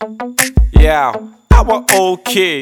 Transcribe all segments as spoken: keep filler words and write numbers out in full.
Я, аба окей.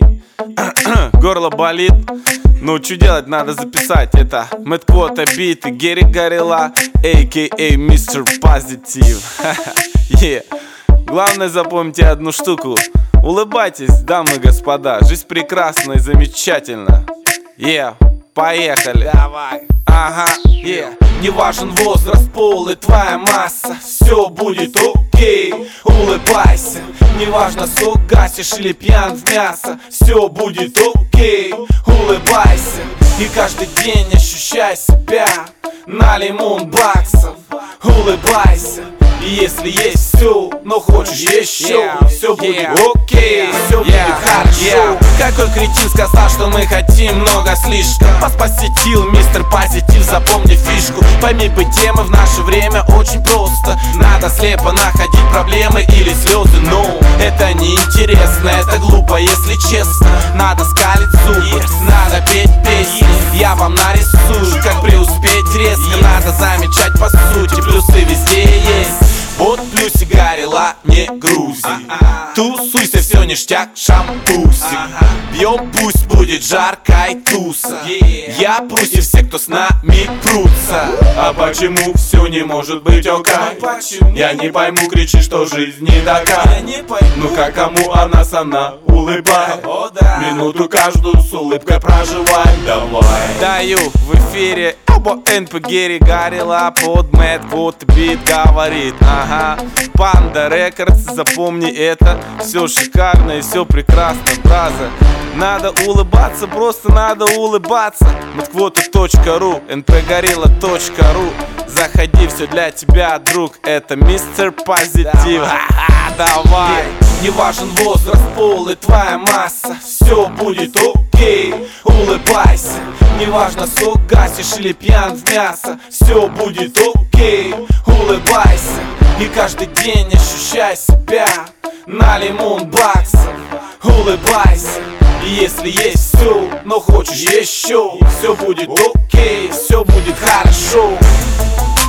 Горло болит. Ну, что делать, надо записать. Это Мэтквота биты, Герри Горилла, а ка а. мистер Позитив. yeah. Главное, запомните одну штуку. Улыбайтесь, дамы и господа. Жизнь прекрасна и замечательна. Yeah. Поехали. Давай. Ага, yeah. Не важен возраст, пол и твоя масса, все будет окей, улыбайся. Не важно, сок гасишь или пьян в мясо, все будет окей, улыбайся. И каждый день ощущай себя на лимон баксов, улыбайся. И если есть все, но хочешь еще, yeah. все будет yeah. окей, yeah. все yeah. будет хорошо. yeah. Какой кретин сказал, что мы хотим много слишком. Вас посетил мистер Позитив, запомни фишку. Пойми, быть темы в наше время очень просто. Надо слепо находить проблемы или слезы, но это неинтересно, это глупо, если честно. Надо скалить зубы, yes. надо петь песни, yes. я вам нарисую, как преуспеть резко. yes. Надо замечать по сути, плюсы везде есть. Вот плюсик Горилла, не грузи. Тусуйся, все ништяк, шампусик. Пьем, пусть будет жарко и туса. Я пусть и все, кто с нами прутся. А почему все не может быть окей? Я не пойму, кричи, что жизнь не такая. Ну как кому она сама улыбай. Минуту каждую с улыбкой проживай. Давай. Даю в эфире Або эн пи Герри Горилла под Мэтквота бит говорит. Ага, Панда Рекордс, запомни это. Все шикарно и все прекрасно, браза. Надо улыбаться, просто надо улыбаться. Мэтквота точка ру, эн пи горилла точка ру. Заходи, все для тебя, друг. Это мистер Позитив. Ха-ха, давай. Не важен возраст, пол и твоя масса, все будет окей, улыбайся. Не важно, сок гасишь или пьян в мясо, все будет окей, улыбайся. И каждый день ощущай себя на лимон баксов, улыбайся. И если есть все, но хочешь еще, все будет окей, все будет хорошо.